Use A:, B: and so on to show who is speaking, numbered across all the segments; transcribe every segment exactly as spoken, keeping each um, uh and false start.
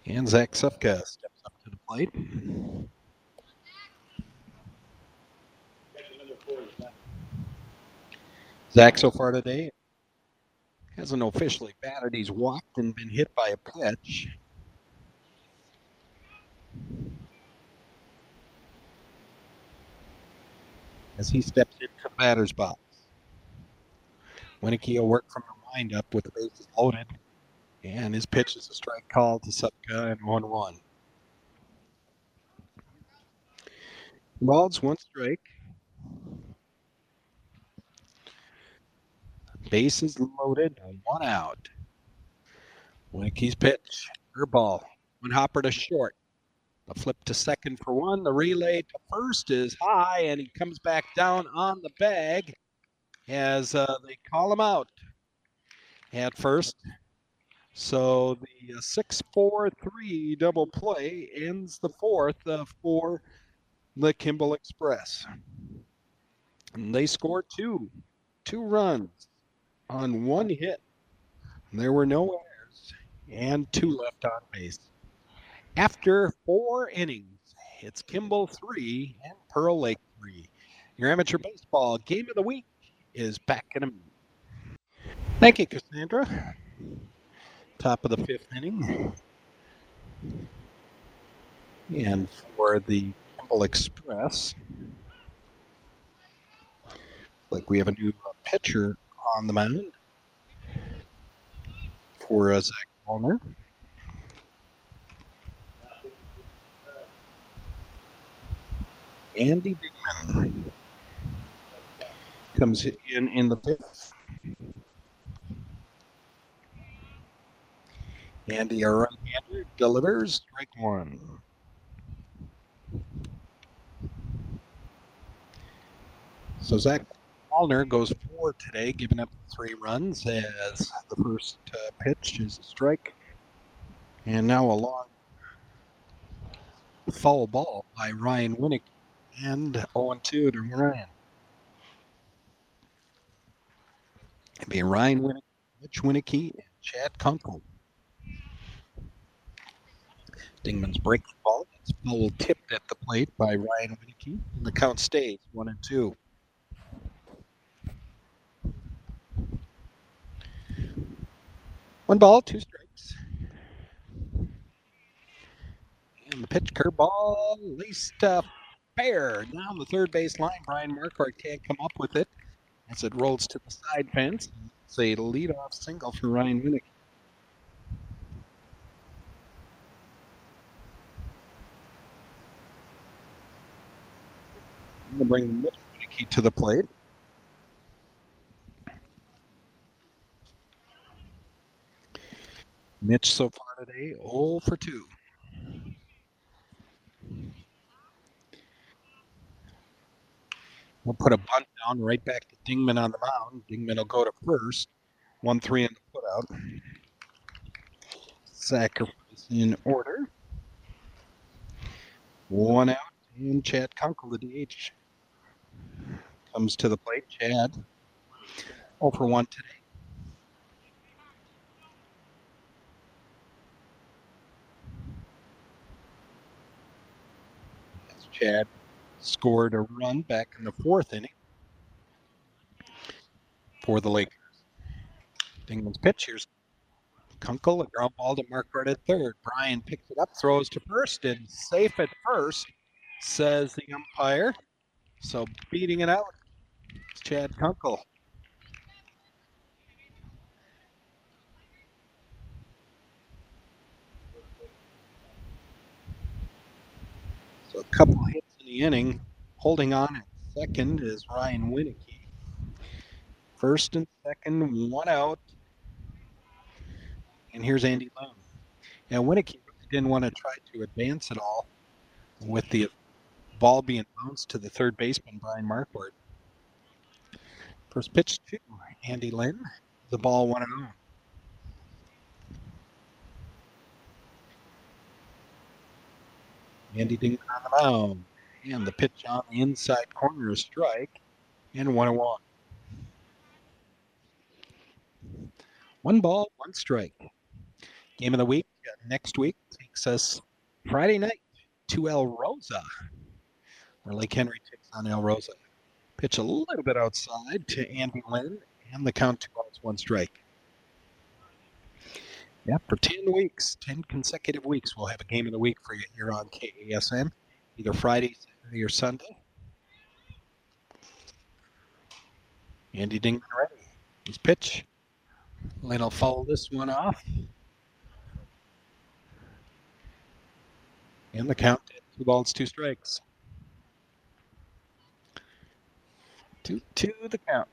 A: And Zach Sufka steps up to the plate. Zach so far today hasn't officially batted. He's walked and been hit by a pitch. As he steps into the batter's box. Winicky will work from the windup with the bases loaded. And his pitch is a strike call to Sufka and one one. Balls, one strike. Bases loaded, one out. Winicky's pitch, curveball, one hopper to short. The flip to second for one. The relay to first is high, and he comes back down on the bag as uh, they call him out at first. So the six four three double play ends the fourth uh, for the Kimball Express. And they score two, two runs on one hit. There were no errors and two left on base. After four innings, it's Kimball three and Pearl Lake three. Your amateur baseball game of the week is back in a minute. Thank you, Cassandra. Top of the fifth inning. And for the Kimball Express, like we have a new pitcher on the mound for uh, Zach Wallner. Andy Digman comes in in the fifth. Andy, our right-hander, delivers strike one. So Zach Wallner goes four today, giving up three runs as the first uh, pitch is a strike. And now a long foul ball by Ryan Winicky. And oh two to Ryan. It'd be Ryan Winicky, Mitch Winicky, and Chad Kunkel. Dingman's breaking ball. It's foul tipped at the plate by Ryan Winicky. And the count stays one and two. One ball, two strikes. And the pitch curveball, laced uh, fair down the third base line. Brian Marquardt can't come up with it as it rolls to the side fence. It's a leadoff single for Ryan Winicky. I'm going to bring Mitch Winicky to the plate. Mitch so far today, oh for two. We'll put a bunt down right back to Dingman on the mound. Dingman will go to first. one three in the putout. Sacrifice in order. One out, and Chad Kunkel, the D H, comes to the plate. Chad, oh for one today. As Chad scored a run back in the fourth inning for the Lakers. Dingman's pitch. Here's Kunkel, a ground ball to Marquardt at third. Brian picks it up, throws to first, and safe at first, says the umpire. So beating it out, it's Chad Kunkel. So a couple hits in the inning. Holding on at second is Ryan Winicky. First and second, one out. And here's Andy Lynn. Now, Winicky didn't want to try to advance at all with the ball being bounced to the third baseman, Brian Marquardt. First pitch to Andy Lynn. The ball one and oh. Andy Dingman on the mound. And the pitch on the inside corner, a strike. And one and one. One ball, one strike. Game of the week, next week takes us Friday night to El Rosa, where Lake Henry takes on El Rosa. Pitch a little bit outside to Andy Lynn, and the count two balls, one strike. Yeah, for ten weeks, ten consecutive weeks, we'll have a game of the week for you here on K A S M, either Friday, Saturday, or Sunday. Andy Dingman ready. His pitch. Lynn will foul this one off. And the count, two balls, two strikes. Two, two, the count.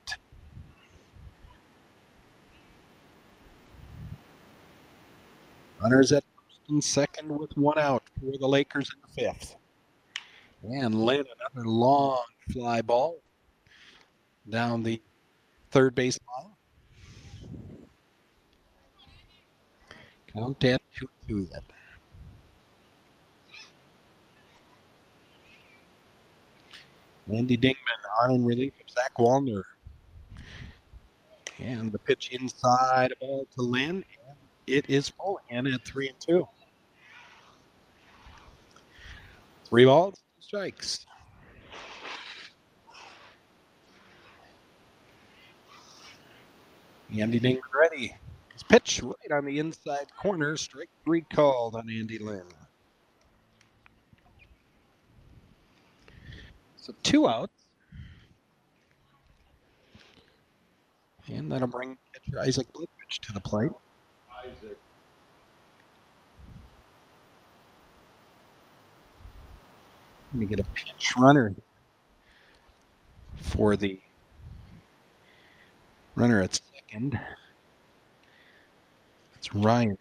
A: Runners at first and second with one out for the Lakers in the fifth. And Lynn, another long fly ball down the third base line. Count at two two then. Andy Dingman on in relief of Zach Wallner. And the pitch inside, a ball to Lynn. And it is full in at three and two. Three balls, two strikes. Andy Dingman ready. His pitch right on the inside corner. Strike three called on Andy Lynn. So two outs. And that'll bring pitcher Isaac Blitwich to the plate. Isaac. Let me get a pinch runner for the runner at second. It's Ryan.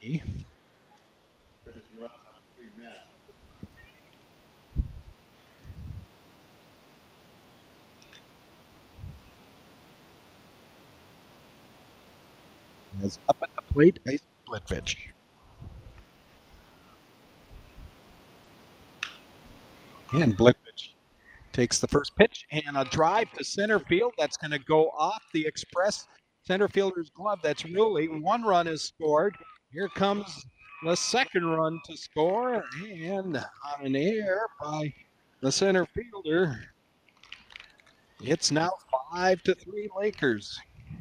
A: As up at the plate, Isaac Blitwich. And Blitwich takes the first pitch and a drive to center field. That's going to go off the express center fielder's glove. That's really one run is scored. Here comes the second run to score, and on an air by the center fielder. It's now five to three Lakers.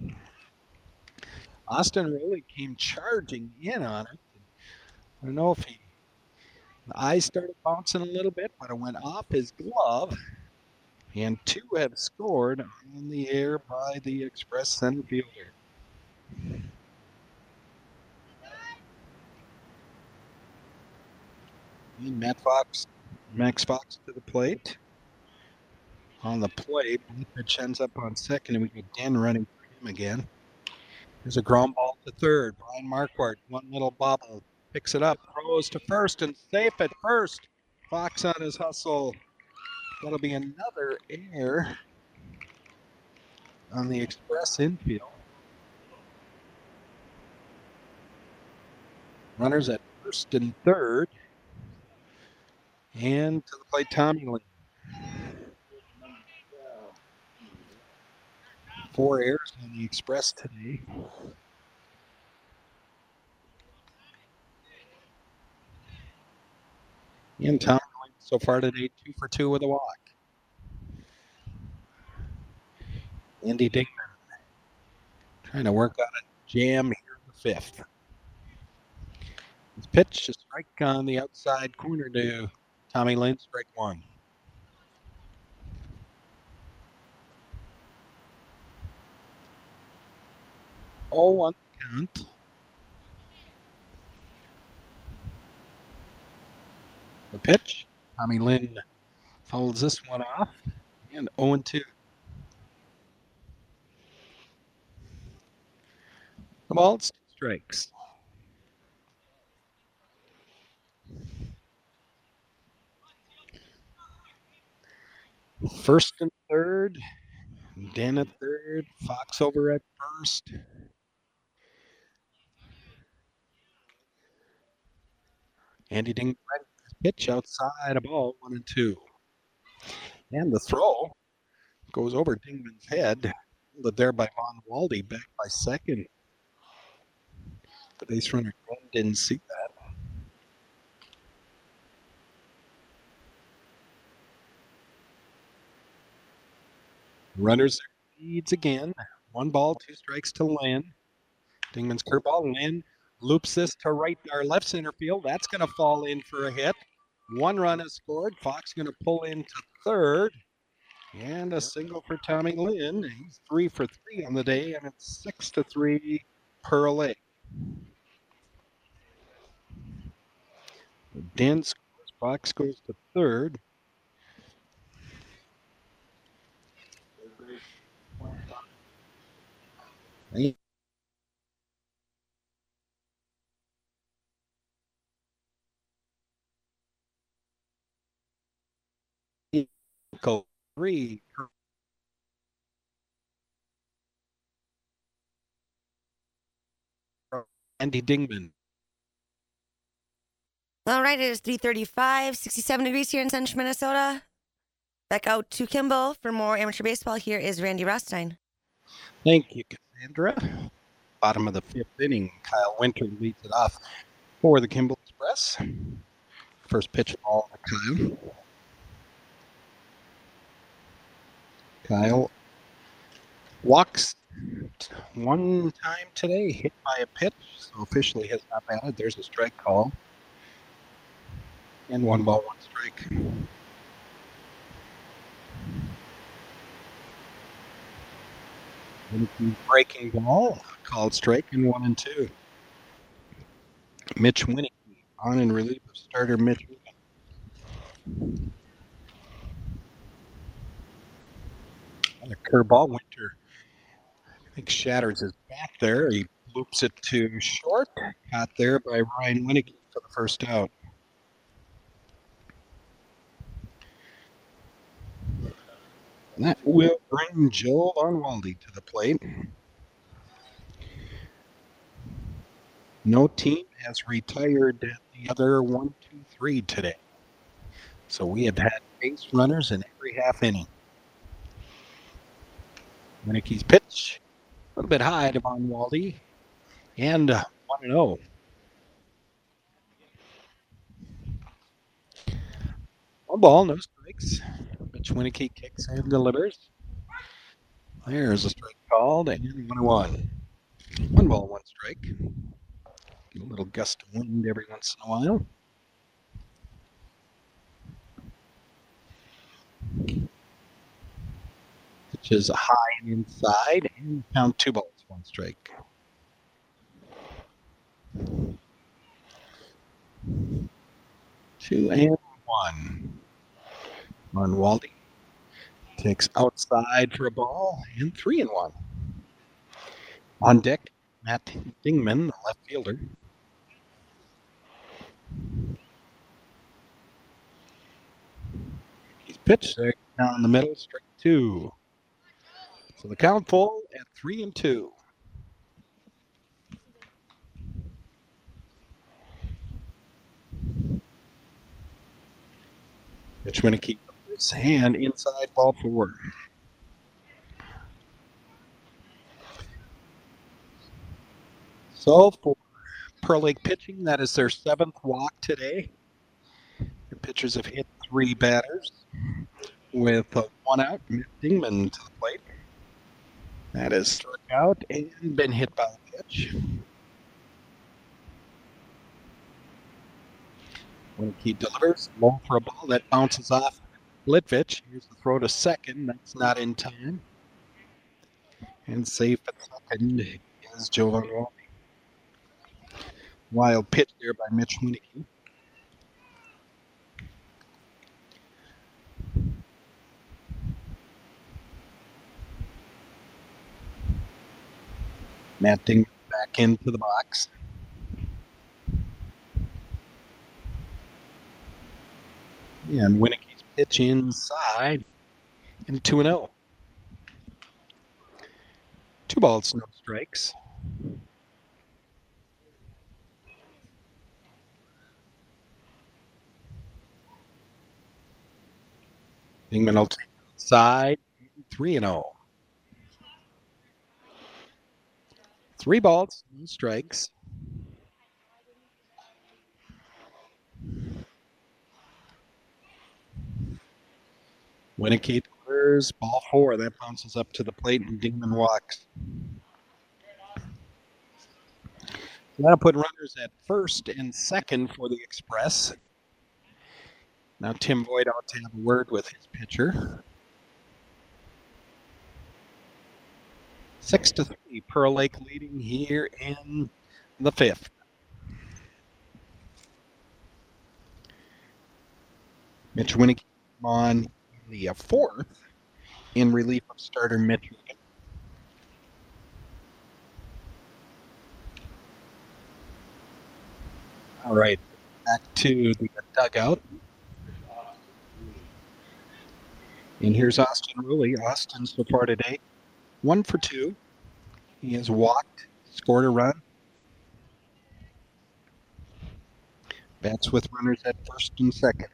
A: Austin really came charging in on it. I don't know if he, the eyes started bouncing a little bit, but it went off his glove. And two have scored on the air by the express center fielder. And Matt Fox, Max Fox to the plate. On the plate, pitch ends up on second, and we get Dan running for him again. There's a ground ball to third. Brian Marquardt, one little bobble, picks it up, throws to first, and safe at first. Fox on his hustle. That'll be another error on the express infield. Runners at first and third. And to the plate, Tommy Lynn. Four errors on the express today. And Tommy Lynn so far today, two for two with a walk. Andy Dingman trying to work on a jam here in the fifth. His pitch, a strike on the outside corner to Tommy Lynn, strike one. oh one count. The pitch, Tommy Lynn fouls this one off, and oh and two. The ball, it's two strikes. First and third, Dan at third, Fox over at first. Andy Dingman pitch outside a ball, one and two. And the throw goes over Dingman's head, but there by Von Walde, back by second. The base runner didn't see that. Runners leads again. One ball, two strikes to Lynn. Dingman's curveball. Lynn loops this to right or left center field. That's going to fall in for a hit. One run is scored. Fox going to pull into third. And a single for Tommy Lynn. He's three for three on the day, and it's six to three Pearl Lake. Dan scores. Fox goes to third. Three. Andy Dingman.
B: All right, it is three thirty-five, sixty-seven degrees here in central Minnesota. Back out to Kimball for more amateur baseball. Here is Randy Rothstein.
A: Thank you, Cassandra. Bottom of the fifth inning, Kyle Winter leads it off for the Kimball Express. First pitch ball to Kyle. Kyle walks one time today, hit by a pitch, so officially has not batted. There's a strike call. And one ball, one strike. Breaking ball, called strike in one and two. Mitch Winnick on in relief of starter Mitch Winnick. And a curveball, Winter, I think, shatters his back there. He loops it to short. Caught there by Ryan Winnick for the first out. And that will bring Joel Onwalde to the plate. No team has retired the other one, two, three today. So we have had base runners in every half inning. Winnicke's pitch, a little bit high to Onwalde, and uh, one and oh. One ball, no strikes. Mitch Winnicke kicks and delivers. There's a strike called, and one and one. One ball, one strike. Get a little gust of wind every once in a while. Pitch is high and inside, and pound two balls, one strike. Two and one. Onwalde takes outside for a ball, and three and one. On deck, Matt Dingman, the left fielder. He's pitched there down in the middle, strike two. So the count full at three and two. Mitch Winnicke his hand inside, ball four. So for Pearl Lake pitching, that is their seventh walk today. The pitchers have hit three batters with uh, one out. Dingman to the plate. That is struck out and been hit by the pitch. Winnicke delivers low for a ball that bounces off Litvich. Here's the throw to second. That's not in time. And safe at second is Joe Onwalde. Wild pitch there by Mitch Winnicke. Matt Dingman back into the box. And Winnicke's pitch inside, and two and oh. Two balls, no strikes. Dingman will take inside, three and oh. Three balls, no strikes. Winnicke There's ball four. That bounces up to the plate and Dingman walks. That'll put runners at first and second for the Express. Now Tim Voigt out to have a word with his pitcher. Six to three, Pearl Lake leading here in the fifth. Mitch Winnick on the fourth in relief of starter Mitch. All right, back to the dugout. And here's Austin Ruley. Austin so far today, one for two. He has walked, scored a run. Bats with runners at first and second.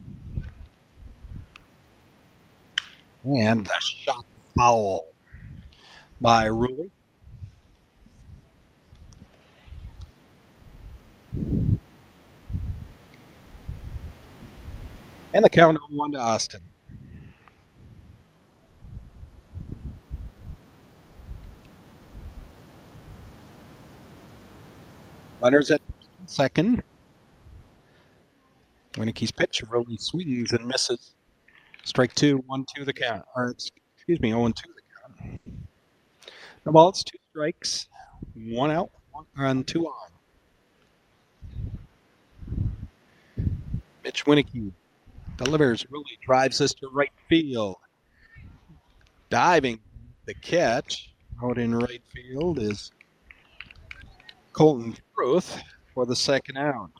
A: And a shot foul by Ruley. And the count on one to Austin. Runners at second. Winnicke's pitch really swings and misses. Strike two, one, two the count. Or excuse me, oh and two the count. No balls, two strikes, one out, one on, two on. Mitch Winnicke delivers, really drives this to right field. Diving the catch out in right field is Colton Truth for the second out.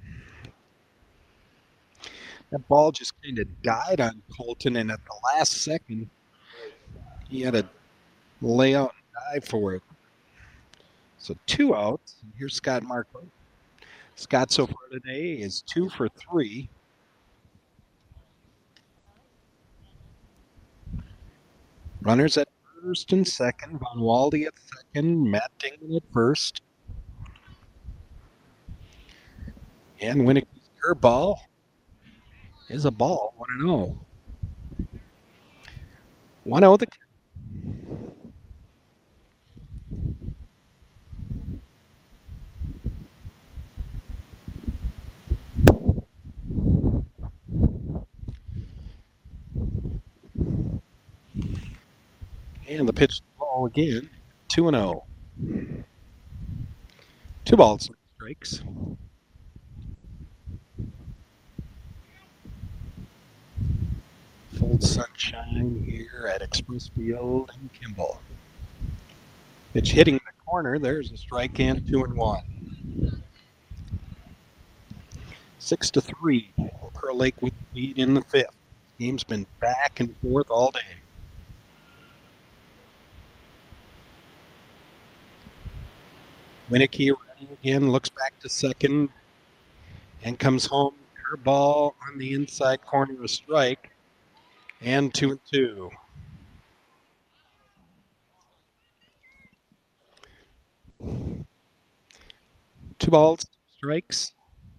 A: That ball just kind of died on Colton, and at the last second, he had to lay out and dive for it. So two outs. And here's Scott Markle. Scott so far today is two for three. Runners at first and second. Von Walde at second. Matt Dingman at first. And Winnicke's curveball is a ball. one and oh. one oh the count. And the pitch ball again. two and oh. Two balls, three strikes. Full sunshine here at Express Field in Kimball. Pitch hitting the corner. There's a strike and two and one. Six to three. Pearl Lake with the lead in the fifth. Game's been back and forth all day. Winnicke running again, looks back to second and comes home. Her ball on the inside corner, a strike, and two and two. Two balls, two strikes.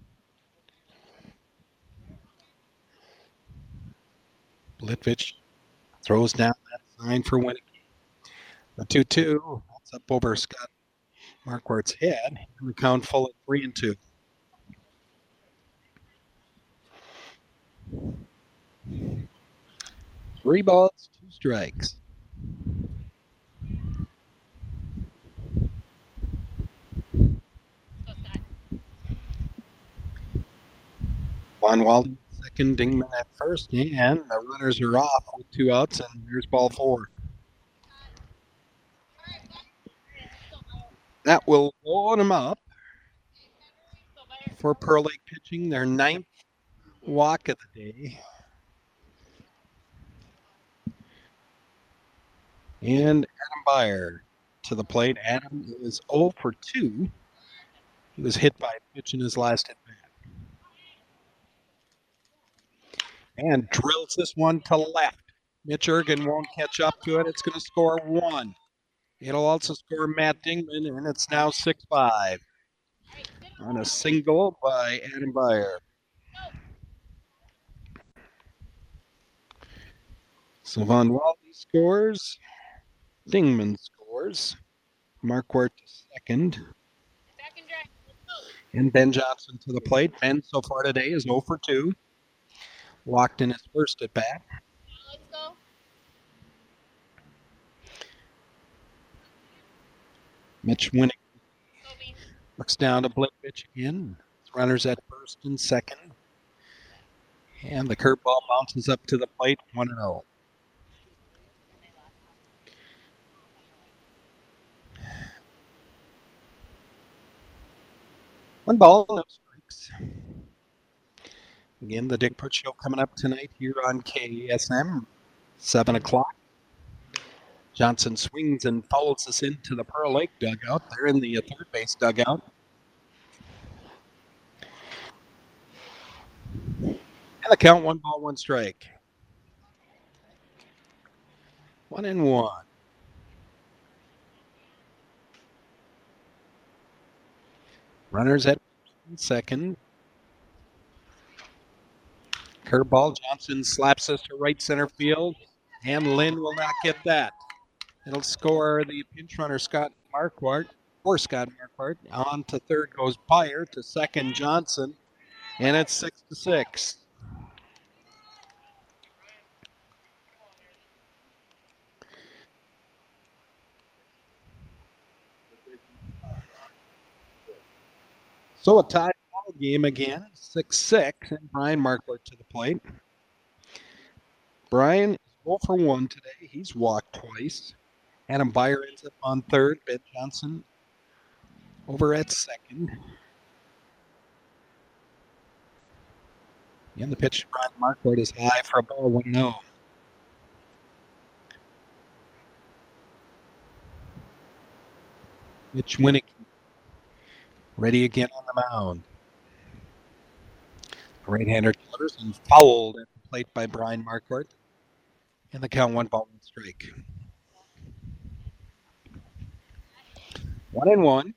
A: Litvich throws down that sign for Winnicke. The two two, that's up over Scott Marquardt's head. And the count full at three and two. Three balls, two strikes. Von Walde second, Dingman at first, and the runners are off with two outs, and here's ball four. That will load them up for Pearl Lake pitching, their ninth walk of the day. And Adam Beyer to the plate. Adam is oh for two. He was hit by a pitch in his last at bat. And drills this one to left. Mitch Ergen won't catch up to it. It's going to score one. It'll also score Matt Dingman, and it's now six five on a single by Adam Beyer. Sylvan Waldy scores. Dingman scores. Marquardt to second. And Ben Johnson to the plate. Ben so far today is oh for two. Walked in his first at bat.
C: Let's go.
A: Mitch Winnick looks down to blip pitch again. Runners at first and second. And the curveball bounces up to the plate, one and oh. One ball, no strikes. Again, the Dick Put Show coming up tonight here on K E S M, seven o'clock. Johnson swings and fouls us into the Pearl Lake dugout. They're in the third base dugout. And the count, one ball, one strike. One and one. Runners at second. Curveball, Johnson slaps us to right center field, and Lynn will not get that. It'll score the pinch runner, Scott Marquardt, or Scott Marquardt. On to third goes Byer, to second Johnson, and it's six to six. So a tie ball game again, six six, and Brian Marquardt to the plate. Brian is oh for one today. He's walked twice. Adam Byer ends up on third. Ben Johnson over at second. And the pitch to Brian Marquardt is high for a ball, one oh. Mitch Winnick ready again on the mound. Right-hander delivers and fouled at the plate by Brian Marquardt. And the count, one ball, one strike. One and one.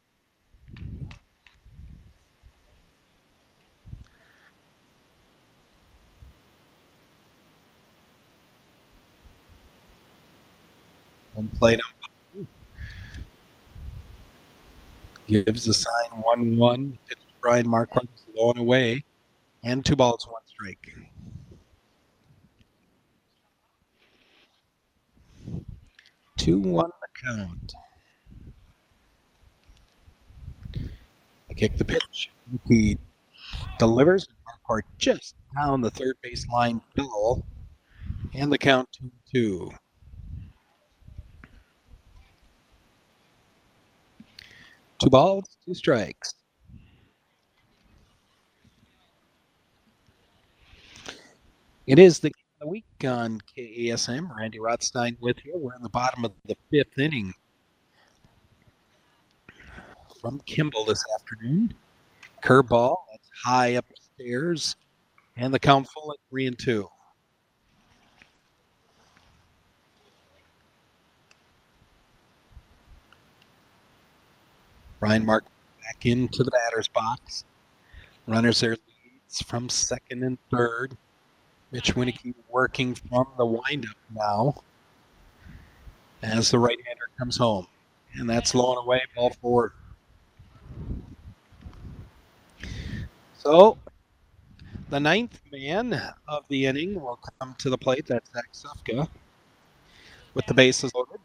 A: One plate on gives the sign one one. It's Brian Marquardt low and away. And two balls, one strike. two one the count. I kick the pitch. He delivers. Marquardt just down the third base line foul. And the count two two. Two balls, two strikes. It is the game of the week on K E S M. Randy Rothstein with you. We're in the bottom of the fifth inning from Kimball this afternoon. Curveball, that's high upstairs. And the count full at three and two. Brian Mark back into the batter's box. Runners there leads from second and third. Mitch Winnick working from the windup now as the right-hander comes home. And that's low and away, ball four. So the ninth man of the inning will come to the plate. That's Zach Sufka with the bases loaded.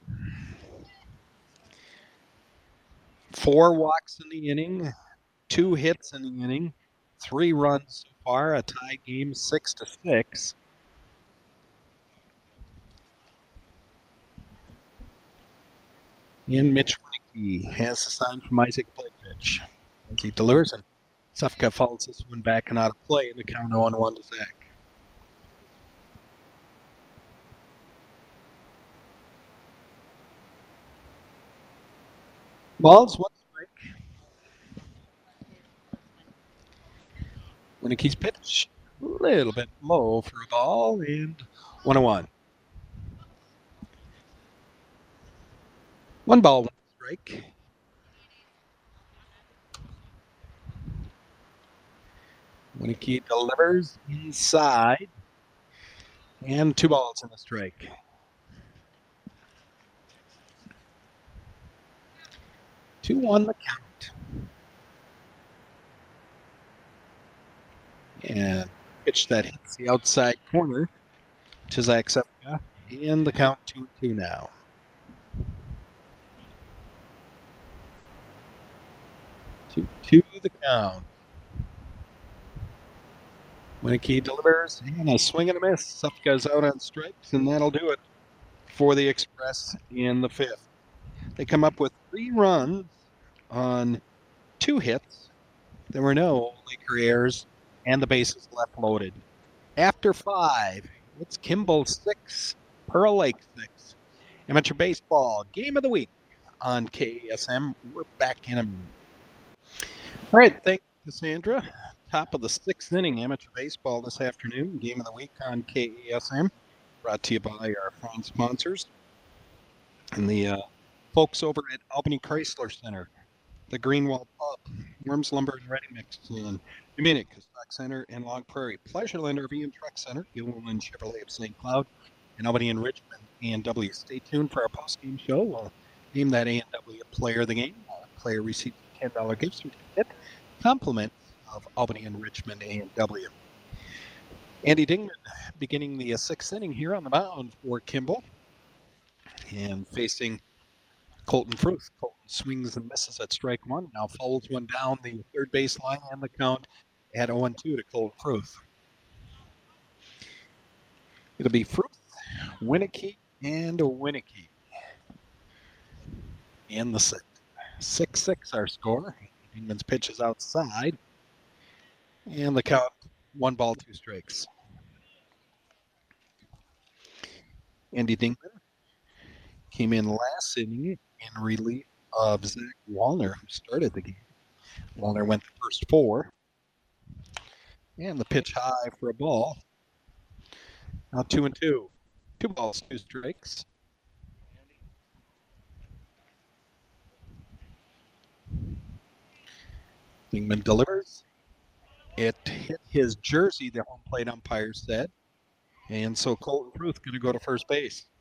A: Four walks in the inning, two hits in the inning, three runs so far, a tie game, six to six. And Mitch Winnick has the sign from Isaac play pitch as he delivers, and Sufka follows this one back and out of play, and the count oh one to Zach. Balls, one strike. Winnicky's pitch, a little bit low for a ball, and one and one. One ball, one strike. Winnicky delivers inside. And two balls in the strike. two one the count. And pitch that hits the outside corner to Zach Sepka. And the count two two now. two two the count. Winnicky delivers, and a swing and a miss. Sepka's out on strikes, and that'll do it for the Express in the fifth. They come up with three runs on two hits. There were no Laker errors, and the bases left loaded. After five, it's Kimball six, Pearl Lake six. Amateur Baseball Game of the Week on K A S M. We're back in a minute. All right, thank you, Cassandra. Top of the sixth inning, amateur baseball this afternoon. Game of the Week on K A S M. Brought to you by our fine sponsors and the uh, folks over at Albany Chrysler Center, the Greenwald Pub, Worms Lumber and Ready Mix, and Dominic Stock Center and Long Prairie, Pleasureland R V and Truck Center, Gilliland Chevrolet of Saint Cloud, and Albany and Richmond A and W. Stay tuned for our post-game show. We'll name that A and W player of the game. Uh, player receives a ten dollar gift certificate. Compliment of Albany and Richmond A and W. Andy Dingman beginning the uh, sixth inning here on the mound for Kimball. And facing Colton Fruth. Colton swings and misses at strike one. Now fouls one down the third base line, and the count at oh and two to Colton Fruth. It'll be Fruth, Winnicky, and Winnicky. In the sixth. six six our score. Dingman's pitch is outside. And the count, one ball, two strikes. Andy Dingman came in last inning in relief of Zach Wallner, who started the game. Wallner went the first four. And the pitch high for a ball. Now two and two. Two balls, two strikes. Dingman delivers. It hit his jersey, the home plate umpire said. And so Colton Fruth going to go to first base.